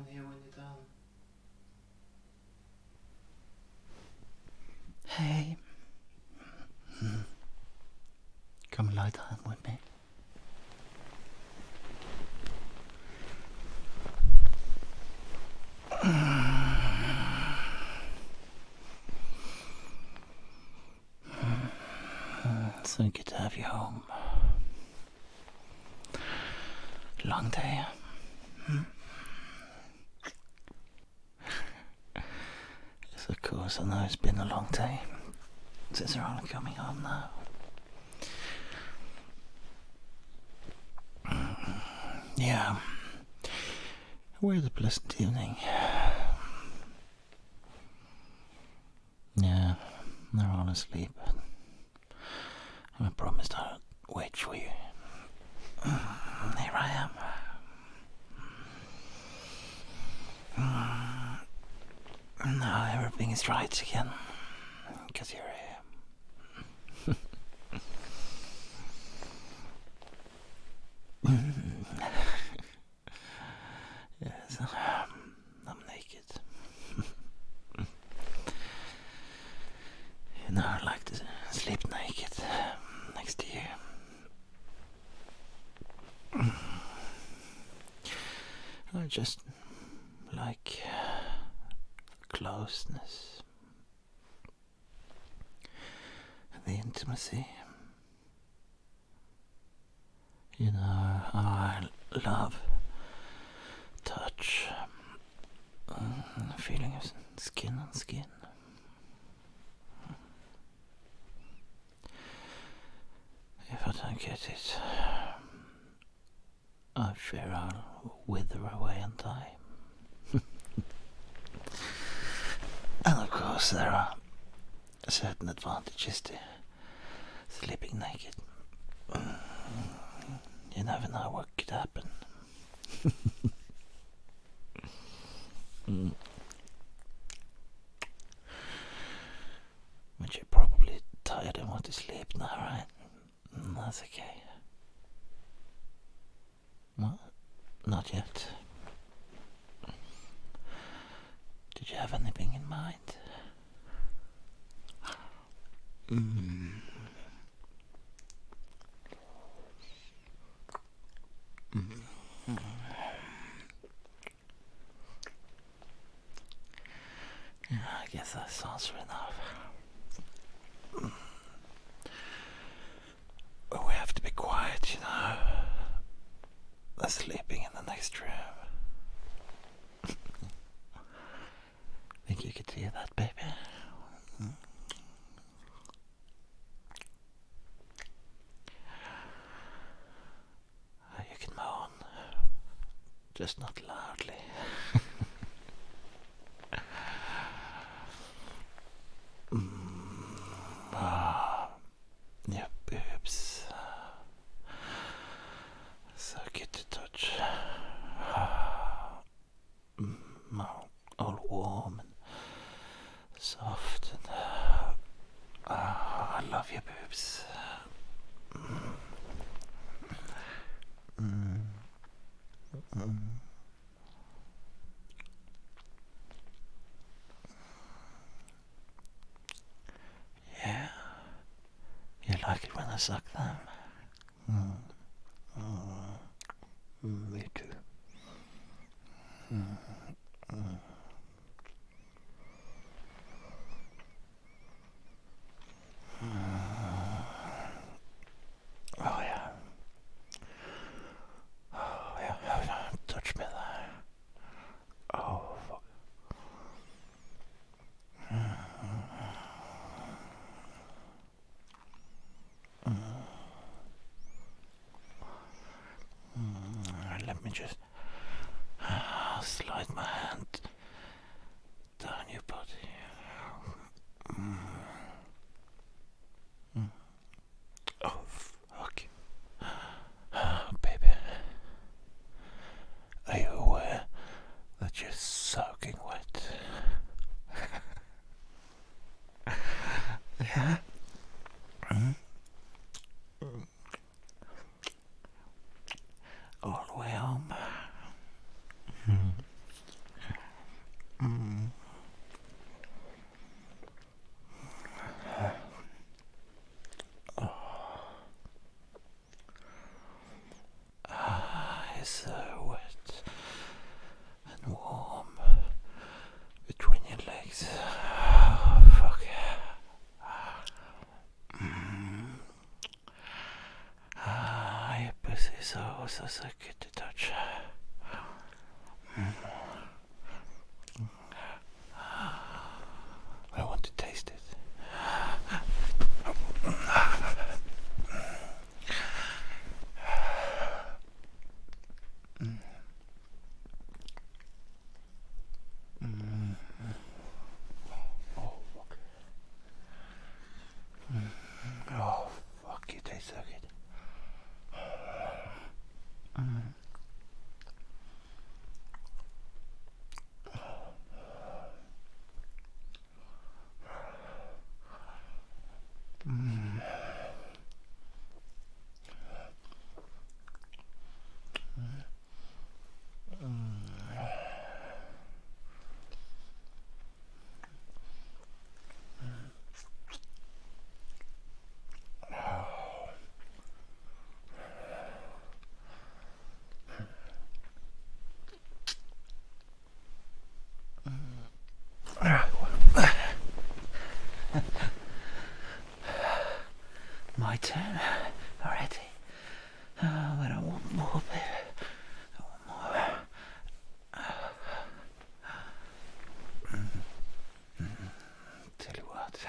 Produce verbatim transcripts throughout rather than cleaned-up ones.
here when you're done. Hey. Come lie down with me. So good to have you home. Long day. Hmm? Yes, of course, I know it's been a long day since you're only coming home now. Yeah. We had a pleasant evening. Yeah, they're all asleep. I promised I'd wait for you. Here I am. Now everything is right again. Because you're here. Yes, I'm naked. You know, I like to sleep naked next to you. I just like closeness and the intimacy. You know, I love touch, um, the feeling of skin on skin. If I don't get it, I fear I'll wither away and die. And of course there are certain advantages to sleeping naked. You never know what could happen. mm. But you're probably tired and want to sleep now, right? That's okay. What? Not yet. Did you have anything in mind? Mm. Mm. Yeah, I guess that's answer enough. But we have to be quiet, you know. They're sleeping in the next room. Think you could hear that, baby? Mm. You can moan, just not loudly. mm. Ah, your boobs. So good to touch. Mm, all warm and soft and uh, I love your boobs. Mm. Mm. Mm. Yeah, you like it when I suck them. Mm. Mm. Mm, me too. Mm. Mm. Oh yeah. Oh yeah. Oh, yeah. Touch me there. Oh fuck. Mm. Mm. Mm. Let me just uh, slide my hand down your body. Mm. Mm. Oh fuck. Oh, baby. Are you aware that you're soaking wet? Yeah? Mm? All the way home. Mm. my turn already. Oh, but I want more, baby. I want more. Mm. Mm. Tell you what.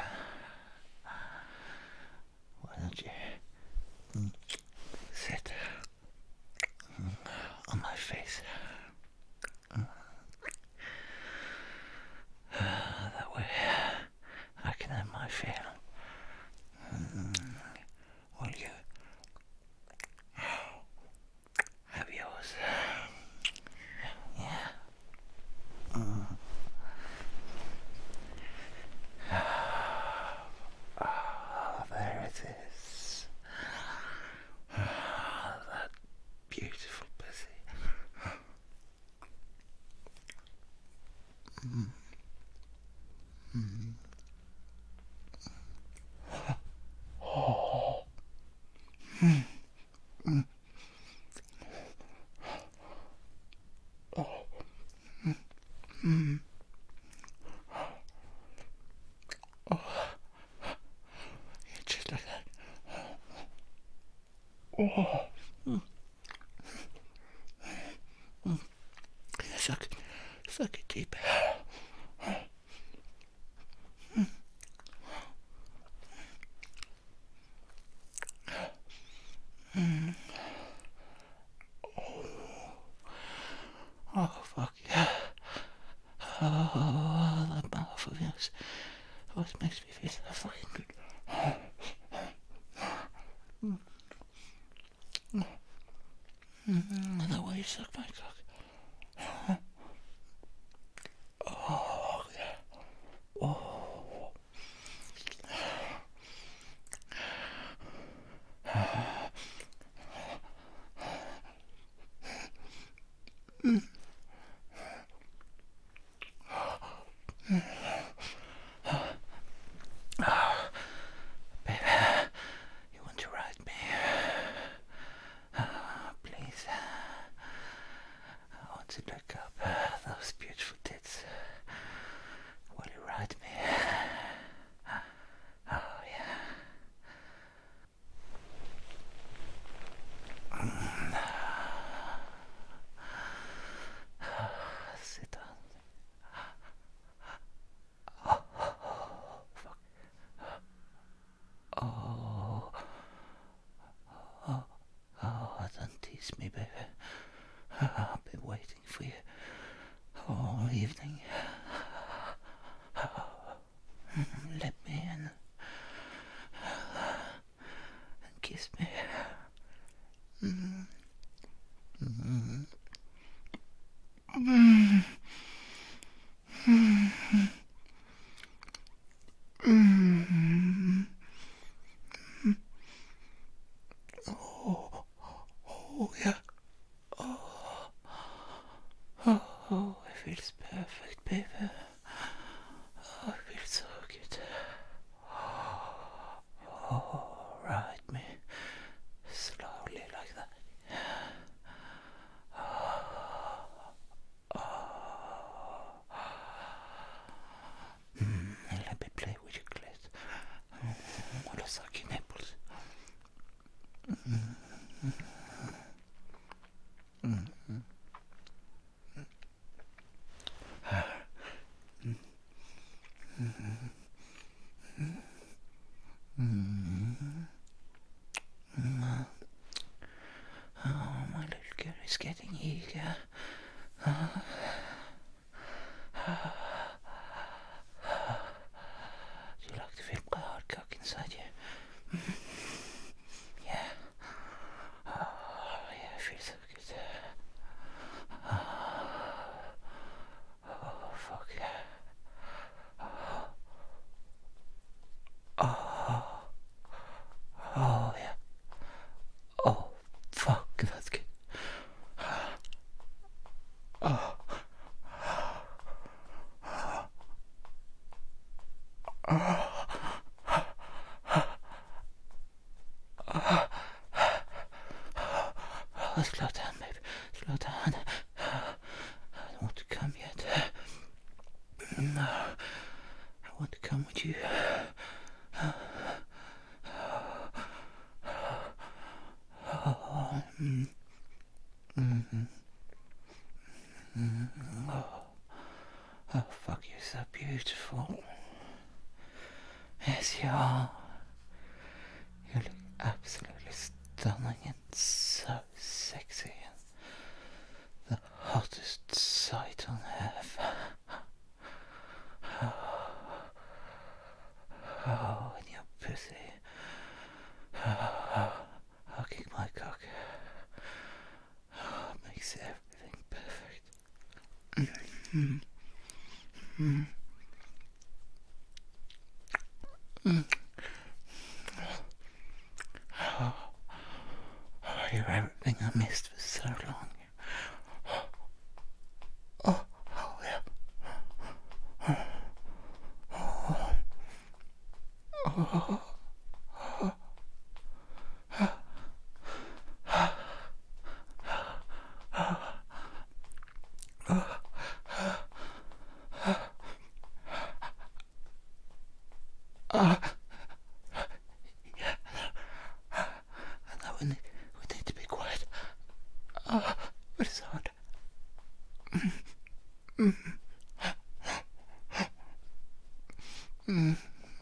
Why don't you mm, sit mm, on my face? Mm. Uh, that way I can have my feel. Mm. While you have yours. Yeah. Mm. Oh, there it is. Oh, that beautiful pussy. Mm. Mm. Oh. Mm. Mm. Oh. Mm. Mm. Oh. Just like that. Oh. Mm. Mm. Suck, suck it deep. Mm. Mm. Oh. Oh, fuck yeah. Oh, that mouth of yours. Oh, it makes me feel so fucking good. Mm. Mm. Mm. The way you suck my cock. Oh, yeah. Oh. Mm. Mm. Oh, baby, you want to ride me? Oh, please. I want to look up those beautiful tits while you ride me. Oh, yeah. Mm. Sit down. Oh, fuck. Oh, oh, oh, don't tease me, baby. I've been waiting for you all evening. Let me in and kiss me. Mm. Mm. Mm. Mm. Mm. Oh, oh yeah. Oh, oh, oh, it feels perfect, baby. Oh, it feels so good. Oh, ride me slowly like that. Mm, let me play with your clit. Mm, while I suck your nipples. Mm, mm, mm, mm, mm. Oh, my little girl is getting eager. Uh, do you like to feel my hard cock inside you? Yeah. Oh, yeah, it feels so good. Oh, fuck yeah. Oh, oh, yeah. Oh, fuck, that's good. Oh, oh, oh, slow down, babe. Slow down. I don't want to come yet. No, I want to come with you. Mm. Mm-hmm. Mm. Oh. Oh, fuck, you're so beautiful. Yes, you are. You look absolutely stunning and so sexy and the hottest sight on earth. Oh, and your pussy. Oh, I'll kick my cock. Oh, it makes everything perfect. Mm. Mm. Mm. Oh, oh, you're everything I missed for so long. Oh, oh yeah. Oh, oh, oh, oh. No, we need, we need to be quiet. Oh, but it's hard. Mm. Mm.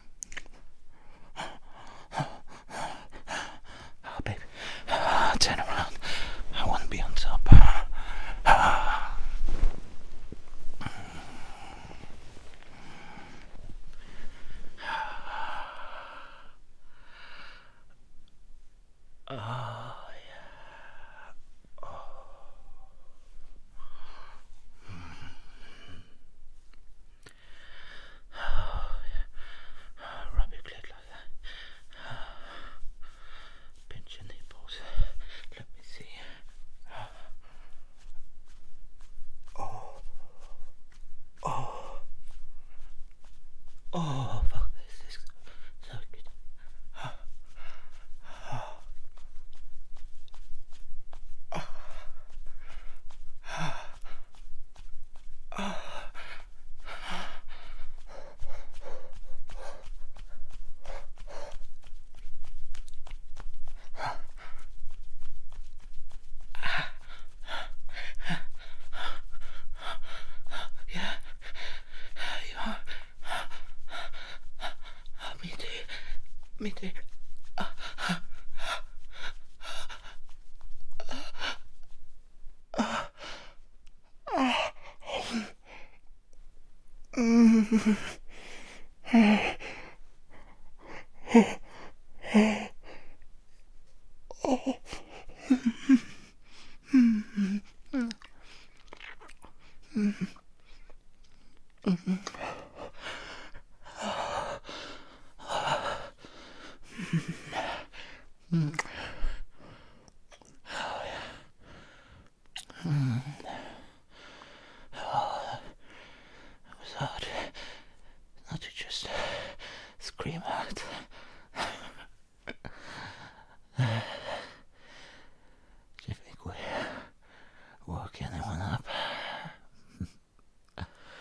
Oh, baby. Oh, turn around. I want to be on top. Oh. Oh, yeah. Oh. Oh, yeah. Rub your clit like that. Pinch your nipples. Let me see. Oh. Oh. Oh, fuck this. This is so good. Oh. Oh. Yeah, you are. Oh, me too. Me too. It was hard not to just scream out. Do you think we woke anyone up? I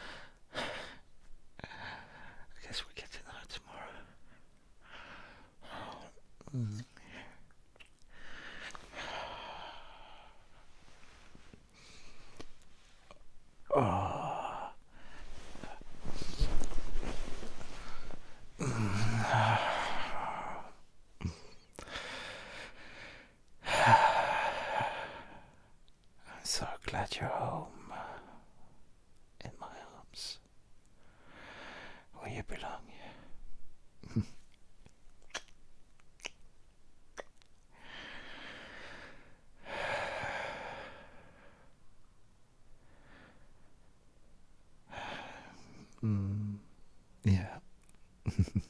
guess we get to know tomorrow. Mm. Oh. I'm so glad you're home. In my arms. Where you belong. Mm. Yeah.